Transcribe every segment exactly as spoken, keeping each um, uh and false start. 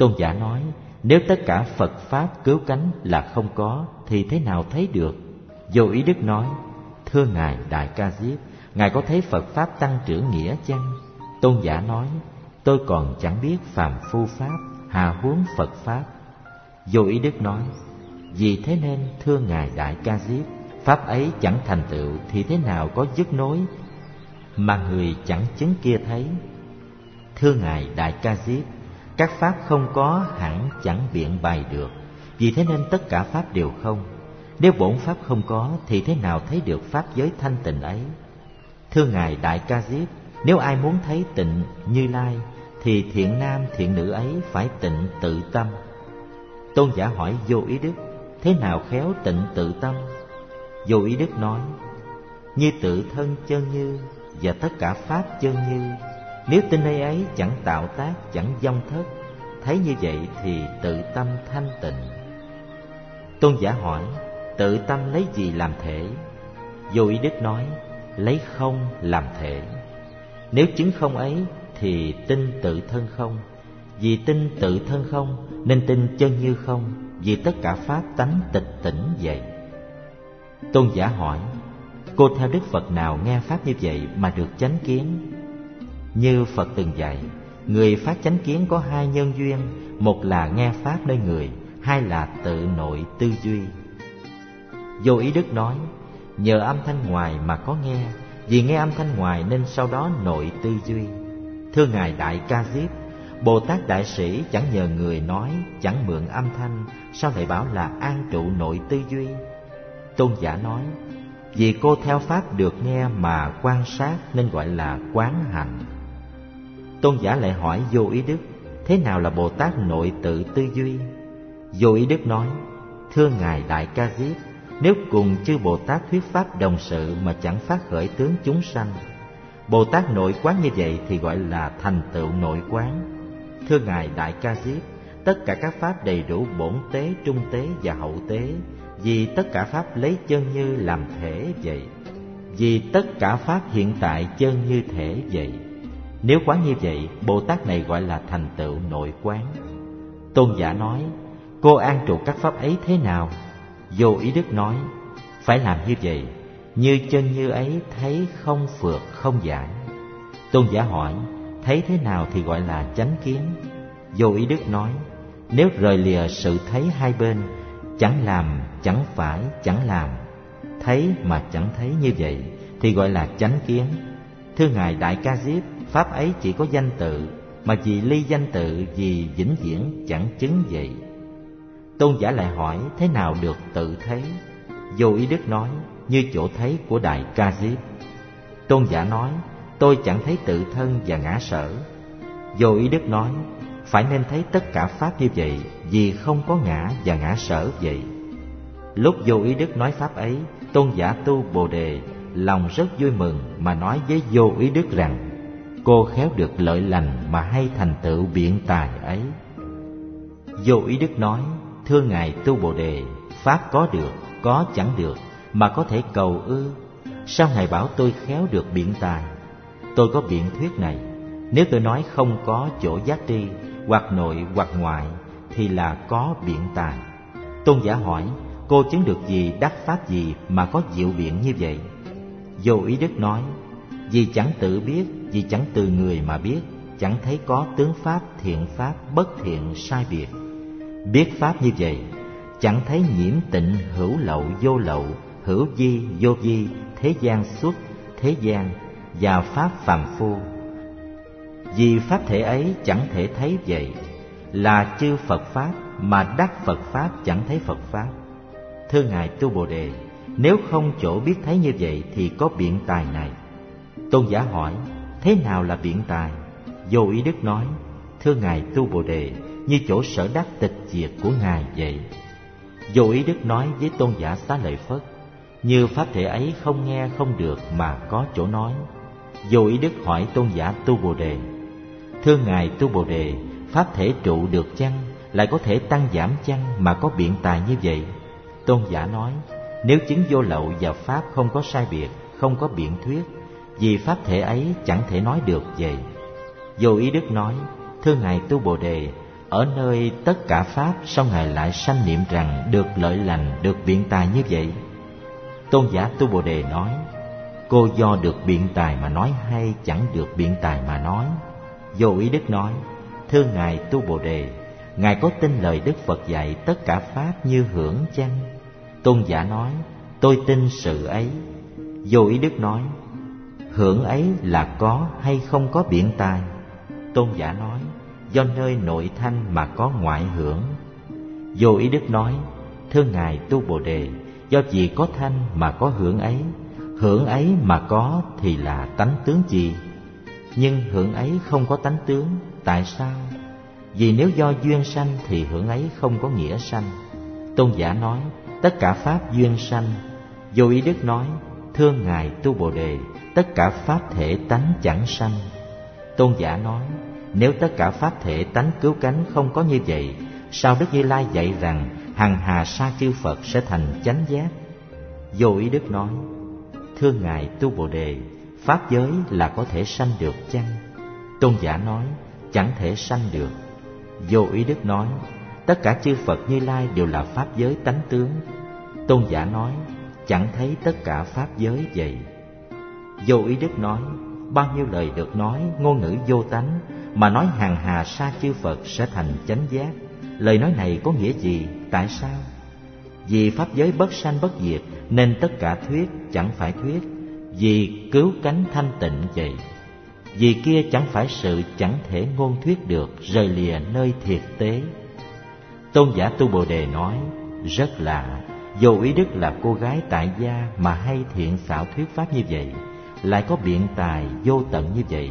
Tôn giả nói, nếu tất cả Phật Pháp cứu cánh là không có, thì thế nào thấy được? Vô Ý Đức nói, thưa Ngài Đại Ca Diếp, Ngài có thấy Phật Pháp tăng trưởng nghĩa chăng? Tôn giả nói, tôi còn chẳng biết phàm phu Pháp, hà huống Phật Pháp. Vô Ý Đức nói, vì thế nên thưa Ngài Đại Ca Diếp, Pháp ấy chẳng thành tựu thì thế nào có dứt nối mà người chẳng chứng kia thấy? Thưa Ngài Đại Ca Diếp, các Pháp không có hẳn chẳng biện bày được, vì thế nên tất cả Pháp đều không. Nếu bổn Pháp không có thì thế nào thấy được Pháp giới thanh tịnh ấy? Thưa Ngài Đại Ca Diếp, nếu ai muốn thấy tịnh Như Lai thì thiện nam thiện nữ ấy phải tịnh tự tâm. Tôn giả hỏi Vô Ý Đức, thế nào khéo tịnh tự tâm? Vô Ý Đức nói, như tự thân chân như và tất cả Pháp chân như, nếu tin nơi ấy chẳng tạo tác, chẳng vong thất, thấy như vậy thì tự tâm thanh tịnh. Tôn giả hỏi, tự tâm lấy gì làm thể? Vô Ý Đức nói, lấy không làm thể. Nếu chứng không ấy thì tin tự thân không. Vì tin tự thân không nên tin chân như không, vì tất cả Pháp tánh tịch tỉnh vậy. Tôn giả hỏi, cô theo Đức Phật nào nghe Pháp như vậy mà được chánh kiến? Như Phật từng dạy, người phát chánh kiến có hai nhân duyên, một là nghe Pháp nơi người, hai là tự nội tư duy. Vô Ý Đức nói, nhờ âm thanh ngoài mà có nghe, vì nghe âm thanh ngoài nên sau đó nội tư duy. Thưa Ngài Đại Ca Diếp, Bồ Tát Đại Sĩ chẳng nhờ người nói, chẳng mượn âm thanh, sao lại bảo là an trụ nội tư duy? Tôn giả nói, vì cô theo Pháp được nghe mà quan sát nên gọi là quán hành. Tôn giả lại hỏi Vô Ý Đức, thế nào là Bồ Tát nội tự tư duy? Vô Ý Đức nói, thưa Ngài Đại Ca Diếp, nếu cùng chư Bồ Tát thuyết Pháp đồng sự mà chẳng phát khởi tướng chúng sanh, Bồ Tát nội quán như vậy thì gọi là thành tựu nội quán. Thưa Ngài Đại Ca Diếp, tất cả các Pháp đầy đủ bổn tế, trung tế và hậu tế, vì tất cả Pháp lấy chân như làm thể vậy. Vì tất cả Pháp hiện tại chân như thể vậy. Nếu quán như vậy, Bồ Tát này gọi là thành tựu nội quán. Tôn giả nói, cô an trụ các Pháp ấy thế nào? Vô Ý Đức nói, phải làm như vậy, như chân như ấy thấy không phượt không giải. Tôn giả hỏi, thấy thế nào thì gọi là chánh kiến? Vô Ý Đức nói, nếu rời lìa sự thấy hai bên, chẳng làm, chẳng phải, chẳng làm, thấy mà chẳng thấy như vậy thì gọi là chánh kiến. Thưa Ngài Đại Ca Diếp, Pháp ấy chỉ có danh tự, mà vì ly danh tự, vì vĩnh viễn chẳng chứng vậy. Tôn giả lại hỏi, thế nào được tự thấy? Vô Ý Đức nói, như chỗ thấy của Đại Ca Diếp. Tôn giả nói, tôi chẳng thấy tự thân và ngã sở. Vô Ý Đức nói, phải nên thấy tất cả Pháp như vậy, vì không có ngã và ngã sở vậy. Lúc Vô Ý Đức nói Pháp ấy, Tôn giả tu Bồ Đề lòng rất vui mừng, mà nói với Vô Ý Đức rằng, cô khéo được lợi lành mà hay thành tựu biện tài ấy. Vô Ý Đức nói, thưa Ngài tu Bồ Đề, Pháp có được, có chẳng được, mà có thể cầu ư? Sao Ngài bảo tôi khéo được biện tài? Tôi có biện thuyết này, nếu tôi nói không có chỗ giác tri, hoặc nội hoặc ngoại, thì là có biện tài. Tôn giả hỏi, cô chứng được gì, đắc Pháp gì mà có diệu biện như vậy? Vô Ý Đức nói, vì chẳng tự biết, vì chẳng từ người mà biết, chẳng thấy có tướng Pháp, thiện Pháp, bất thiện, sai biệt. Biết Pháp như vậy, chẳng thấy nhiễm tịnh, hữu lậu, vô lậu, hữu vi, vô vi, thế gian xuất, thế gian, và Pháp phàm phu. Vì Pháp thể ấy chẳng thể thấy vậy, là chư Phật Pháp, mà đắc Phật Pháp chẳng thấy Phật Pháp. Thưa Ngài tu Bồ Đề, nếu không chỗ biết thấy như vậy thì có biện tài này. Tôn giả hỏi, thế nào là biện tài? Vô Ý Đức nói, thưa Ngài tu Bồ Đề, như chỗ sở đắc tịch diệt của Ngài vậy. Vô Ý Đức nói với Tôn giả Xá Lợi Phất, như Pháp thể ấy không nghe không được mà có chỗ nói. Vô Ý Đức hỏi Tôn giả tu Bồ Đề, thưa Ngài tu Bồ Đề, Pháp thể trụ được chăng, lại có thể tăng giảm chăng mà có biện tài như vậy? Tôn giả nói, nếu chứng vô lậu và Pháp không có sai biệt, không có biện thuyết, vì Pháp thể ấy chẳng thể nói được vậy. Vô Ý Đức nói, thưa Ngài tu Bồ Đề, Ở nơi tất cả pháp, sao Ngài lại sanh niệm rằng được lợi lành, được biện tài như vậy? Tôn giả Tu Bồ Đề nói: cô do được biện tài mà nói hay chẳng được biện tài mà nói? Vô Ý Đức nói: thưa Ngài Tu Bồ Đề, Ngài có tin lời Đức Phật dạy tất cả pháp như hưởng chăng? Tôn giả nói: tôi tin sự ấy. Vô Ý Đức nói: hưởng ấy là có hay không có biện tài? Tôn giả nói: do nơi nội thanh mà có ngoại hưởng. Vô Ý Đức nói: thưa Ngài Tu Bồ Đề, do gì có thanh mà có hưởng ấy? Hưởng ấy mà có thì là tánh tướng gì? Nhưng hưởng ấy không có tánh tướng, tại sao? Vì nếu do duyên sanh thì hưởng ấy không có nghĩa sanh. Tôn giả nói: tất cả pháp duyên sanh. Vô Ý Đức nói: thưa Ngài Tu Bồ Đề, tất cả pháp thể tánh chẳng sanh. Tôn giả nói: nếu tất cả pháp thể tánh cứu cánh không có như vậy, sao Đức Như Lai dạy rằng hằng hà sa chư Phật sẽ thành chánh giác? Vô Ý Đức nói: thưa Ngài Tu Bồ Đề, pháp giới là có thể sanh được chăng? Tôn giả nói: chẳng thể sanh được. Vô Ý Đức nói: tất cả chư Phật Như Lai đều là pháp giới tánh tướng. Tôn giả nói: chẳng thấy tất cả pháp giới vậy. Vô Ý Đức nói: bao nhiêu lời được nói ngôn ngữ vô tánh mà nói hằng hà sa chư Phật sẽ thành chánh giác, lời nói này có nghĩa gì? Tại sao? Vì pháp giới bất sanh bất diệt nên tất cả thuyết chẳng phải thuyết. Vì cứu cánh thanh tịnh vậy. Vì kia chẳng phải sự chẳng thể ngôn thuyết được, rời lìa nơi thiệt tế. Tôn giả Tu Bồ Đề nói: rất lạ, Vô Ý Đức là cô gái tại gia mà hay thiện xảo thuyết pháp như vậy, lại có biện tài vô tận như vậy.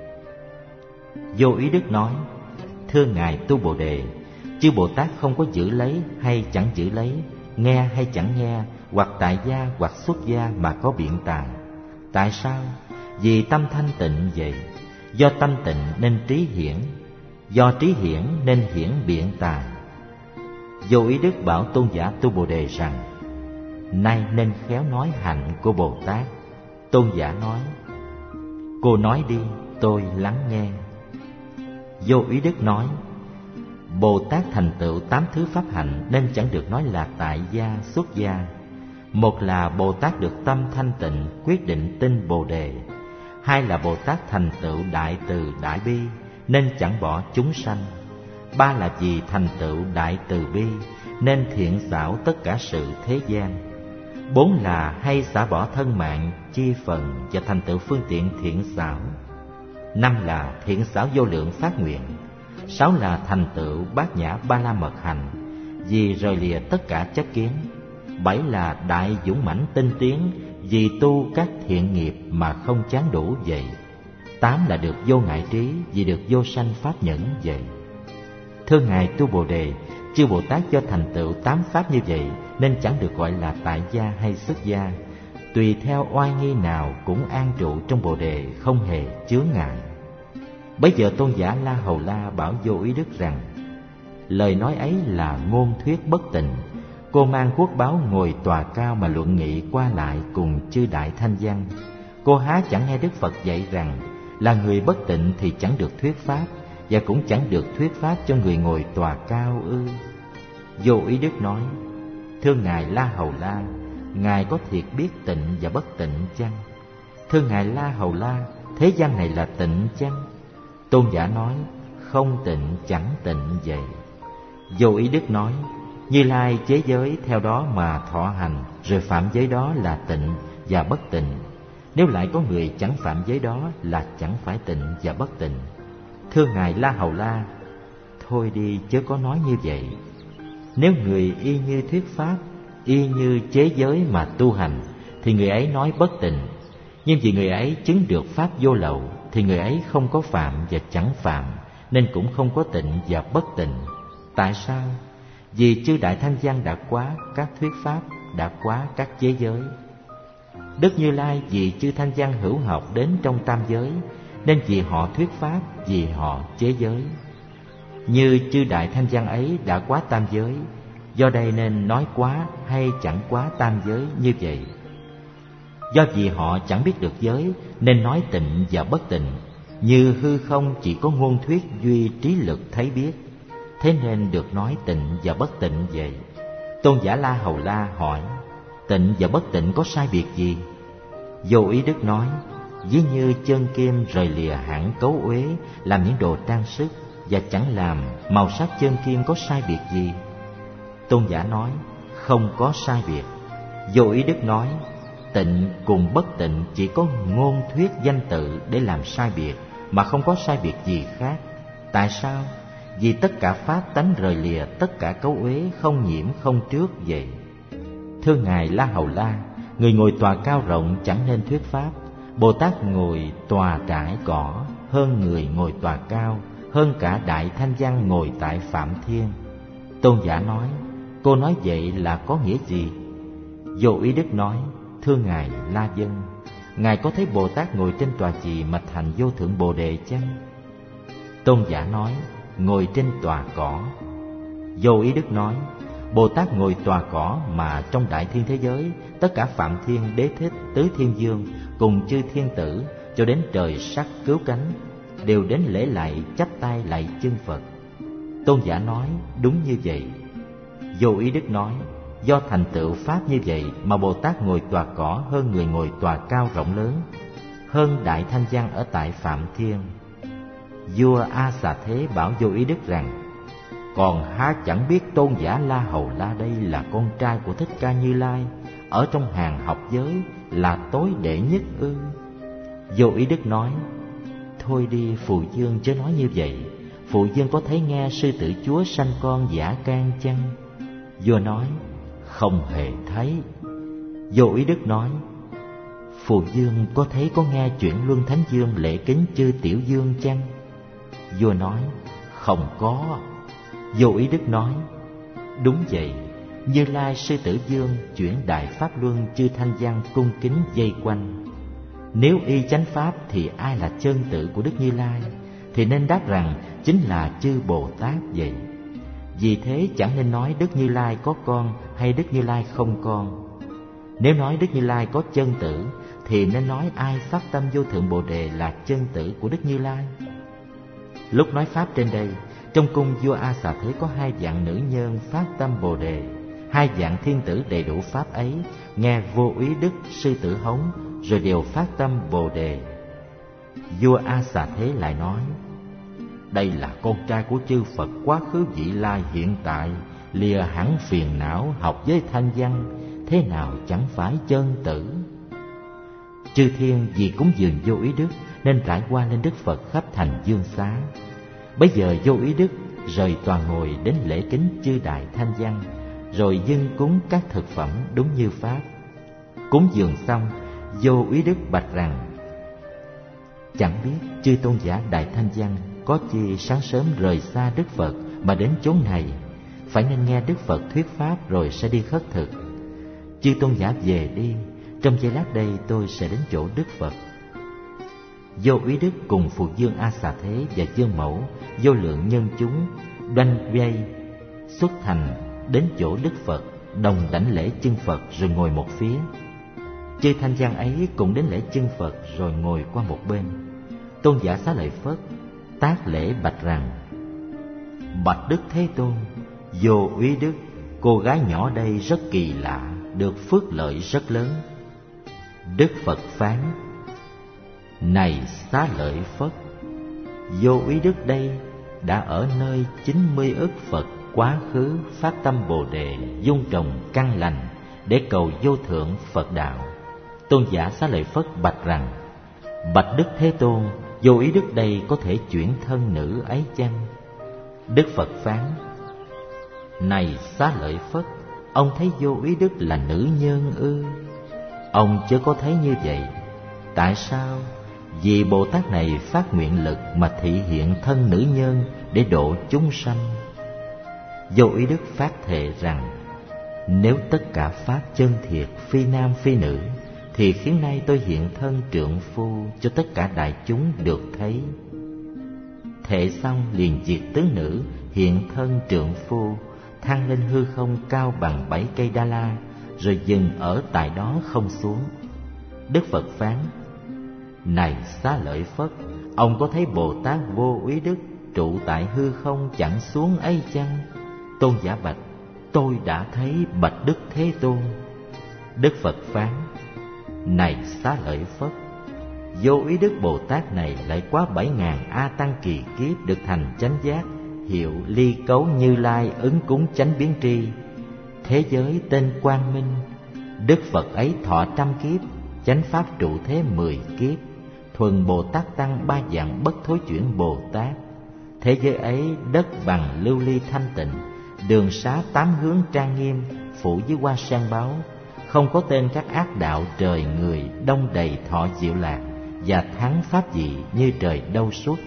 Vô Ý Đức nói: thưa Ngài Tu Bồ Đề, chư Bồ Tát không có giữ lấy hay chẳng giữ lấy, nghe hay chẳng nghe, hoặc tại gia hoặc xuất gia mà có biện tài. Tại sao? Vì tâm thanh tịnh vậy. Do tâm tịnh nên trí hiển, do trí hiển nên hiển biện tài. Vô Ý Đức bảo Tôn giả Tu Bồ Đề rằng: nay nên khéo nói hạnh của Bồ Tát. Tôn giả nói: cô nói đi, tôi lắng nghe. Vô Ý Đức nói: Bồ Tát thành tựu tám thứ pháp hạnh nên chẳng được nói là tại gia xuất gia. Một là Bồ Tát được tâm thanh tịnh quyết định tin Bồ Đề. Hai là Bồ Tát thành tựu đại từ đại bi nên chẳng bỏ chúng sanh. Ba là vì thành tựu đại từ bi nên thiện xảo tất cả sự thế gian. Bốn là hay xả bỏ thân mạng chi phần và thành tựu phương tiện thiện xảo. Năm là thiện xảo vô lượng phát nguyện. Sáu là thành tựu bát nhã ba la mật hành vì rời lìa tất cả chấp kiến. Bảy là đại dũng mãnh tinh tiến vì tu các thiện nghiệp mà không chán đủ vậy. Tám là được vô ngại trí vì được vô sanh pháp nhẫn vậy. Thưa Ngài Tu Bồ Đề, chư Bồ Tát do thành tựu tám pháp như vậy nên chẳng được gọi là tại gia hay xuất gia. Tùy theo oai nghi nào cũng an trụ trong Bồ Đề, không hề chướng ngại. Bấy giờ Tôn giả La Hầu La bảo Vô Ý Đức rằng: lời nói ấy là ngôn thuyết bất tịnh. Cô mang quốc báu ngồi tòa cao mà luận nghị qua lại cùng chư đại thanh văn. Cô há chẳng nghe Đức Phật dạy rằng là người bất tịnh thì chẳng được thuyết pháp, và cũng chẳng được thuyết pháp cho người ngồi tòa cao ư? Vô Ý Đức nói: thưa Ngài La Hầu La, Ngài có thiệt biết tịnh và bất tịnh chăng? Thưa Ngài La Hầu La, thế gian này là tịnh chăng? Tôn giả nói: không tịnh chẳng tịnh vậy. Vô Ý Đức nói: Như Lai chế giới theo đó mà thọ hành, rồi phạm giới đó là tịnh và bất tịnh. Nếu lại có người chẳng phạm giới đó là chẳng phải tịnh và bất tịnh. Thưa Ngài La Hầu La, thôi đi chớ có nói như vậy. Nếu người y như thuyết pháp, y như chế giới mà tu hành, thì người ấy nói bất tịnh. Nhưng vì người ấy chứng được pháp vô lậu, thì người ấy không có phạm và chẳng phạm, nên cũng không có tịnh và bất tịnh. Tại sao? Vì chư đại thanh văn đã quá các thuyết pháp, đã quá các chế giới. Đức Như Lai vì chư thanh văn hữu học đến trong tam giới, nên vì họ thuyết pháp, vì họ chế giới. Như chư đại thanh văn ấy đã quá tam giới, do đây nên nói quá hay chẳng quá tam giới như vậy. Do vì họ chẳng biết được giới, nên nói tịnh và bất tịnh. Như hư không chỉ có ngôn thuyết duy trí lực thấy biết. thế nên được nói tịnh và bất tịnh vậy. Tôn giả La Hầu La hỏi: tịnh và bất tịnh có sai biệt gì? Vô Ý Đức nói: ví như chân kim rời lìa hẳn cấu uế làm những đồ trang sức, và chẳng làm màu sắc chân kim có sai biệt gì. Tôn giả nói: không có sai biệt. Vô Ý Đức nói: tịnh cùng bất tịnh chỉ có ngôn thuyết danh tự để làm sai biệt, mà không có sai biệt gì khác. Tại sao? Vì tất cả pháp tánh rời lìa tất cả cấu uế, không nhiễm không trước vậy. Thưa Ngài La Hầu La, người ngồi tòa cao rộng chẳng nên thuyết pháp. Bồ Tát ngồi tòa trải cỏ hơn người ngồi tòa cao, hơn cả Đại Thanh Văn ngồi tại Phạm Thiên. Tôn giả nói: cô nói vậy là có nghĩa gì? Vô Ý Đức nói: thưa Ngài La Dân, Ngài có thấy Bồ Tát ngồi trên tòa chì mà thành vô thượng Bồ Đề chăng? Tôn giả nói: ngồi trên tòa cỏ. Vô Ý Đức nói: Bồ Tát ngồi tòa cỏ mà trong đại thiên thế giới, tất cả Phạm Thiên, Đế Thích, Tứ Thiên Dương cùng chư thiên tử cho đến trời sắc cứu cánh đều đến lễ lạy, chắp tay lạy chân Phật. Tôn giả nói: đúng như vậy. Vô Ý Đức nói: do thành tựu pháp như vậy mà Bồ Tát ngồi tòa cỏ hơn người ngồi tòa cao rộng lớn, hơn Đại Thanh Văn ở tại Phạm Thiên. Vua A Xà Thế bảo Vô Ý Đức rằng: còn há chẳng biết tôn giả La Hầu La đây là con trai của Thích Ca Như Lai, ở trong hàng học giới là tối đệ nhất ư? Vô Ý Đức nói: thôi đi Phụ Dương chớ nói như vậy. Phụ Dương có thấy nghe sư tử chúa sanh con Dã Can chăng? Vua nói: không hề thấy. Vô Ý Đức nói: Phụ Dương có thấy có nghe chuyện Luân Thánh Dương lễ kính chư Tiểu Dương chăng? Vua nói: không có. Vô Ý Đức nói: đúng vậy. Như Lai sư tử Dương chuyển đại pháp luân chư Thanh Văn cung kính vây quanh. Nếu y chánh pháp thì ai là chân tự của Đức Như Lai? Thì nên đáp rằng chính là chư Bồ Tát vậy. Vì thế chẳng nên nói Đức Như Lai có con hay Đức Như Lai không con. Nếu nói Đức Như Lai có chân tử thì nên nói ai phát tâm vô thượng Bồ Đề là chân tử của Đức Như Lai. Lúc nói pháp trên đây, trong cung vua A Xà Thế có hai dạng nữ nhân phát tâm Bồ Đề. Hai dạng thiên tử đầy đủ pháp ấy nghe Vô Ý Đức sư tử hống, rồi đều phát tâm Bồ Đề. Vua A Xà Thế lại nói: đây là con trai của chư Phật quá khứ vị lai hiện tại, lìa hẳn phiền não, học với Thanh Văn, thế nào chẳng phải chân tử? Chư thiên vì cúng dường Vô Ý Đức nên trải qua lên Đức Phật khắp thành Dương Xá. Bây giờ Vô Ý Đức rời tòa ngồi đến lễ kính chư Đại Thanh Văn, rồi dâng cúng các thực phẩm đúng như pháp. Cúng dường xong, Vô Ý Đức bạch rằng: chẳng biết chư tôn giả Đại Thanh Văn có chi sáng sớm rời xa Đức Phật mà đến chốn này, phải nên nghe Đức Phật thuyết pháp rồi sẽ đi khất thực. Chư tôn giả về đi, trong giây lát đây tôi sẽ đến chỗ Đức Phật. Vô Ý Đức cùng Phụ Dương A Xà Thế và Dương Mẫu, vô lượng nhân chúng đoanh vây xuất thành đến chỗ Đức Phật, đồng đảnh lễ chân Phật rồi ngồi một phía. Chư Thanh Văn ấy cũng đến lễ chân Phật rồi ngồi qua một bên. Tôn giả Xá Lợi Phất tác lễ bạch rằng: bạch Đức Thế Tôn, Vô Ý Đức, cô gái nhỏ đây rất kỳ lạ, được phước lợi rất lớn. Đức Phật phán: này Xá Lợi Phất, Vô Ý Đức đây đã ở nơi chín mươi ức Phật quá khứ phát tâm Bồ Đề, dung trồng căn lành để cầu vô thượng Phật đạo. Tôn giả Xá Lợi Phất bạch rằng: bạch Đức Thế Tôn, Vô Ý Đức đây có thể chuyển thân nữ ấy chăng? Đức Phật phán: này Xá Lợi Phất, ông thấy Vô Ý Đức là nữ nhân ư? Ông chớ có thấy như vậy. Tại sao? Vì Bồ Tát này phát nguyện lực mà thị hiện thân nữ nhân để độ chúng sanh. Vô Ý Đức phát thệ rằng: nếu tất cả pháp chân thiệt phi nam phi nữ, thì khiến nay tôi hiện thân trượng phu cho tất cả đại chúng được thấy. Thệ xong liền diệt tứ nữ, hiện thân trượng phu, thăng lên hư không cao bằng bảy cây đa la, rồi dừng ở tại đó không xuống. Đức Phật phán: này Xá Lợi Phất, ông có thấy Bồ Tát Vô Ý Đức trụ tại hư không chẳng xuống ấy chăng? Tôn giả bạch: tôi đã thấy bạch Đức Thế Tôn. Đức Phật phán: này Xá Lợi Phất, Vô Ý Đức Bồ Tát này lại quá bảy ngàn A Tăng kỳ kiếp được thành chánh giác, hiệu Ly Cấu Như Lai ứng cúng chánh biến tri. Thế giới tên Quang Minh. Đức Phật ấy thọ trăm kiếp, chánh pháp trụ thế mười kiếp, thuần Bồ Tát tăng ba dạng bất thối chuyển Bồ Tát. Thế giới ấy đất bằng lưu ly thanh tịnh, đường xá tám hướng trang nghiêm, phủ với hoa sen báu, không có tên các ác đạo trời người, đông đầy thọ diệu lạc, và thắng pháp dị như trời đâu suốt.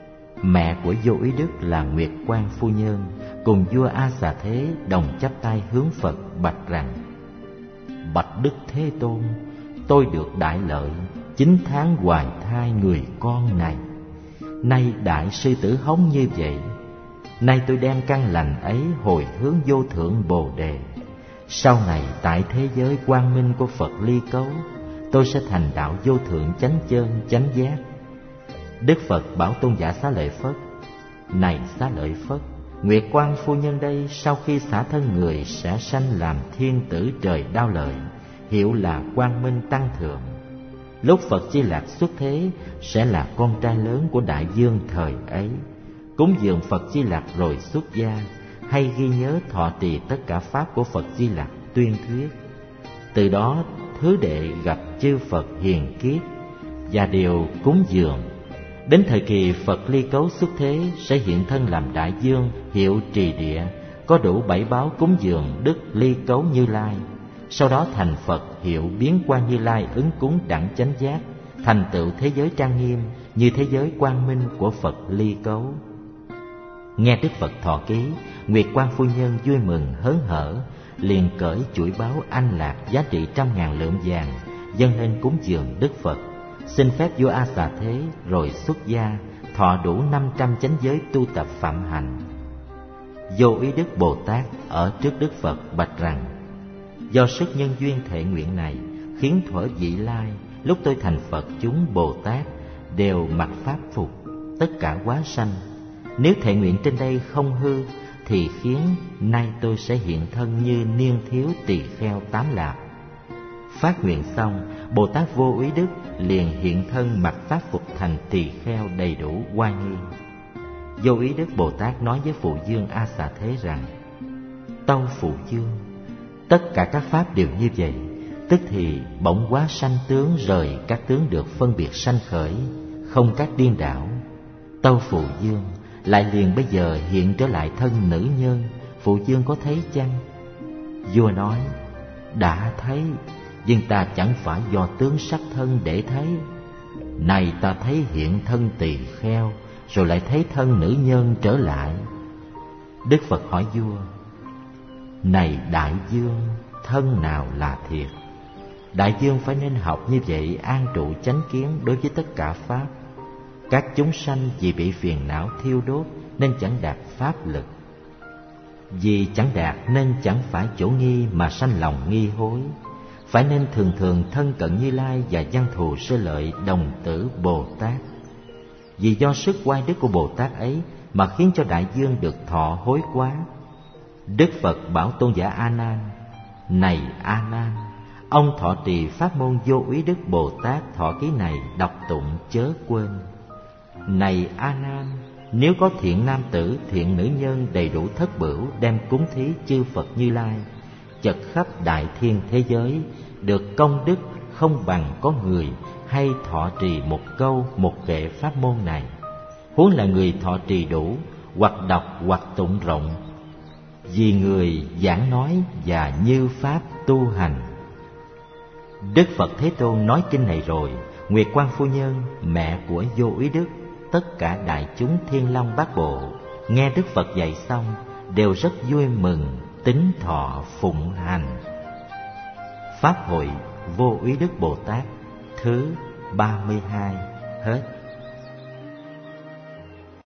Mẹ của Vô Ý Đức là Nguyệt Quan Phu Nhân, cùng vua A Xà Thế đồng chắp tay hướng Phật bạch rằng: bạch Đức Thế Tôn, tôi được đại lợi, chín tháng hoài thai người con này. Nay đại sư tử hống như vậy, nay tôi đem căn lành ấy hồi hướng vô thượng Bồ Đề. Sau này tại thế giới quang minh của Phật Ly Cấu, tôi sẽ thành đạo vô thượng chánh chân chánh giác. Đức Phật bảo Tôn giả Xá Lợi Phất: này Xá Lợi Phất, Nguyệt Quan Phu Nhân đây sau khi xả thân người sẽ sanh làm thiên tử trời Đao Lợi, hiệu là Quang Minh Tăng Thượng. Lúc Phật Di Lạc xuất thế sẽ là con trai lớn của Đại Dương thời ấy, cúng dường Phật Di Lạc rồi xuất gia, hay ghi nhớ thọ trì tất cả pháp của Phật Di Lạc tuyên thuyết. Từ đó thứ đệ gặp chư Phật hiền kiết và đều cúng dường. Đến thời kỳ Phật Ly Cấu xuất thế sẽ hiện thân làm Đại Dương, hiệu Trì Địa, có đủ bảy báo cúng dường Đức Ly Cấu Như Lai. Sau đó thành Phật hiệu Biến Quan Như Lai ứng cúng đẳng chánh giác, thành tựu thế giới trang nghiêm như thế giới quang minh của Phật Ly Cấu. Nghe Đức Phật thọ ký, Nguyệt Quan Phu Nhân vui mừng hớn hở, liền cởi chuỗi báu anh lạc giá trị trăm ngàn lượng vàng dâng lên cúng dường Đức Phật, xin phép vua A Xà Thế rồi xuất gia, thọ đủ năm trăm chánh giới tu tập phạm hạnh. Vô Ý Đức Bồ Tát ở trước Đức Phật bạch rằng: do sức nhân duyên thệ nguyện này, khiến thuở vị lai lúc tôi thành Phật chúng Bồ Tát đều mặc pháp phục tất cả quá sanh. Nếu thệ nguyện trên đây không hư, thì khiến nay tôi sẽ hiện thân như niên thiếu tỳ kheo tám lạp. Phát nguyện xong, Bồ Tát Vô Ý Đức liền hiện thân mặc pháp phục thành tỳ kheo đầy đủ oai nghi. Vô Ý Đức Bồ Tát nói với Phụ Dương A Xà Thế rằng: tâu Phụ Dương, tất cả các pháp đều như vậy, tức thì bỗng quá sanh tướng rời các tướng được phân biệt sanh khởi, không các điên đảo. Tâu Phụ Dương, lại liền bây giờ hiện trở lại thân nữ nhân, Phụ Dương có thấy chăng? Vua nói: đã thấy, nhưng ta chẳng phải do tướng sắc thân để thấy. Này ta thấy hiện thân tỳ kheo, rồi lại thấy thân nữ nhân trở lại. Đức Phật hỏi vua: này Đại Dương, thân nào là thiệt? Đại Dương phải nên học như vậy, an trụ chánh kiến đối với tất cả pháp. Các chúng sanh vì bị phiền não thiêu đốt nên chẳng đạt pháp lực. Vì chẳng đạt nên chẳng phải chỗ nghi mà sanh lòng nghi hối. Phải nên thường thường thân cận Như Lai và văn thù sơ lợi đồng tử Bồ Tát. Vì do sức oai đức của Bồ Tát ấy mà khiến cho Đại Dương được thọ hối quá. Đức Phật bảo Tôn giả A Nan: này A Nan, ông thọ trì pháp môn Vô Ý Đức Bồ Tát thọ ký này đọc tụng chớ quên. Này A Nan, nếu có thiện nam tử, thiện nữ nhân đầy đủ thất bửu đem cúng thí chư Phật Như Lai, chật khắp đại thiên thế giới, được công đức không bằng có người hay thọ trì một câu một kệ pháp môn này. Huống là người thọ trì đủ, hoặc đọc hoặc tụng rộng, vì người giảng nói và như pháp tu hành. Đức Phật Thế Tôn nói kinh này rồi, Nguyệt Quan Phu Nhân, mẹ của Vô Ý Đức, tất cả đại chúng Thiên Long Bát Bộ nghe Đức Phật dạy xong đều rất vui mừng, tín thọ phụng hành. Pháp hội Vô Ý Đức Bồ Tát thứ ba mươi hai hết.